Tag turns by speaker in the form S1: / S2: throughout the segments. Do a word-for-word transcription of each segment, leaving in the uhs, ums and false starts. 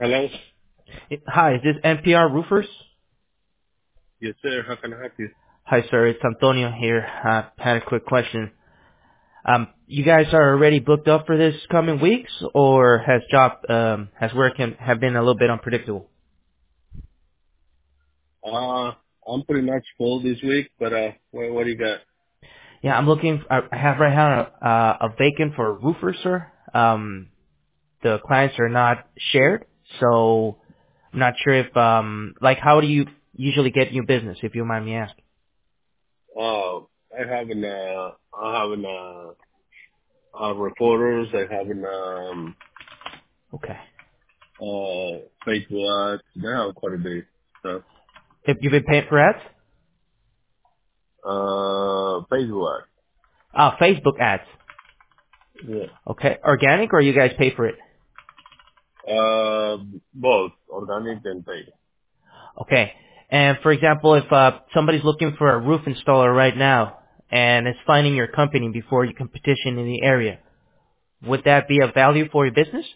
S1: Hello?
S2: Hi, is this N P R Roofers?
S1: Yes, sir. How can I help you?
S2: Hi, sir. It's Antonio here. Uh, had a quick question. Um, you guys are already booked up for this coming weeks, or has job um, has work can, have been a little bit unpredictable?
S1: Uh, I'm pretty much full this week, but uh, what, what do you got?
S2: Yeah, I'm looking. I I have right now a, uh, a vacant for a roofer, sir. Um, the clients are not shared, so I'm not sure if um, like how do you usually get new business, if you mind me asking?
S1: Uh, I have an, uh, I have an, uh, uh, reporters. I have an, um,
S2: Okay.
S1: uh, Facebook ads. They have quite a bit. So,
S2: If you've been paying for ads?
S1: uh, Facebook ads.
S2: Ah, Facebook ads.
S1: Yeah.
S2: Okay. Organic, or you guys pay for it?
S1: Uh, both organic and paid.
S2: Okay. And for example, if uh, somebody's looking for a roof installer right now and is finding your company before you can petition in the area, would that be of value for your business?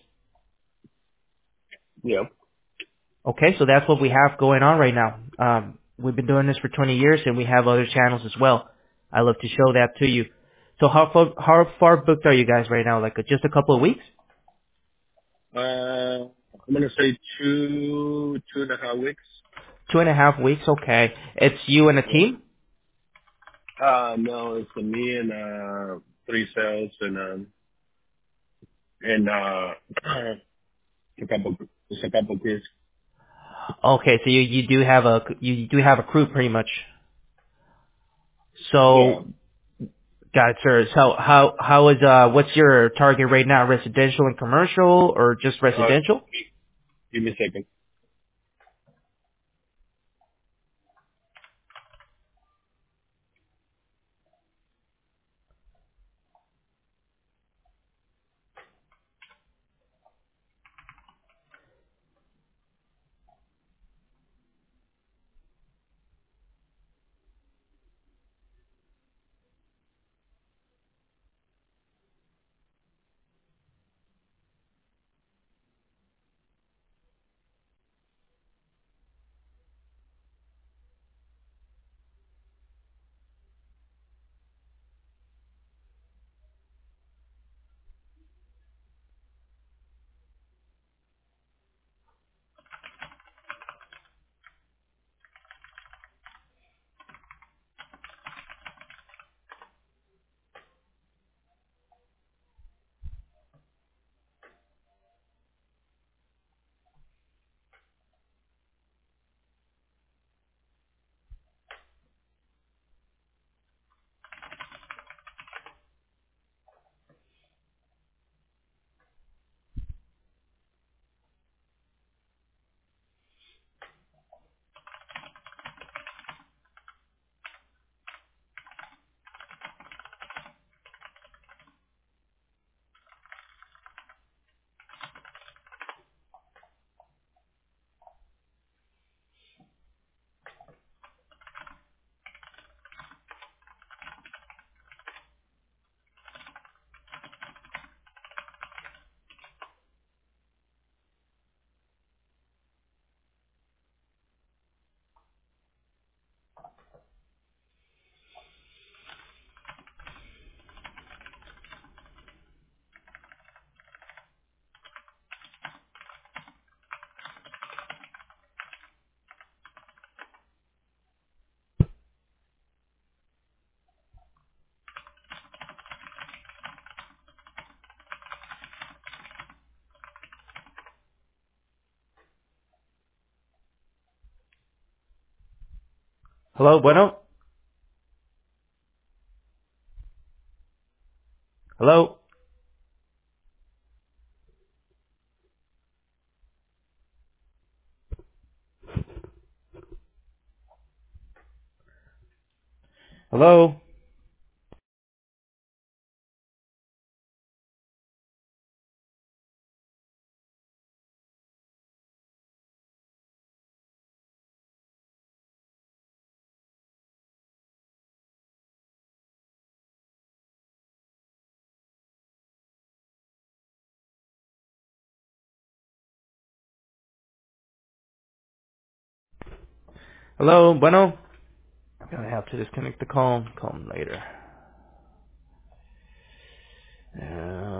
S1: Yeah.
S2: Okay, so that's what we have going on right now. Um, we've been doing this for twenty years, and we have other channels as well. I love to show that to you. So how far, how far booked are you guys right now? Like uh, just a couple of weeks?
S1: Uh, I'm gonna say two, two and a half weeks.
S2: Two and a half weeks? Okay. It's you and a
S1: Yeah.
S2: team?
S1: Uh, no, it's me and, uh, three sales and, um, and uh a couple just a couple kids.
S2: Okay, so you, you do have a you do have a crew pretty much.
S1: Yeah.
S2: So got it, sir. So how how is uh what's your target right now? Residential and commercial, or just
S1: Uh,
S2: residential?
S1: give me a second.
S2: Hello, bueno. Hello. Hello. Hello, bueno. I'm gonna have to disconnect the call. Call him later. Uh,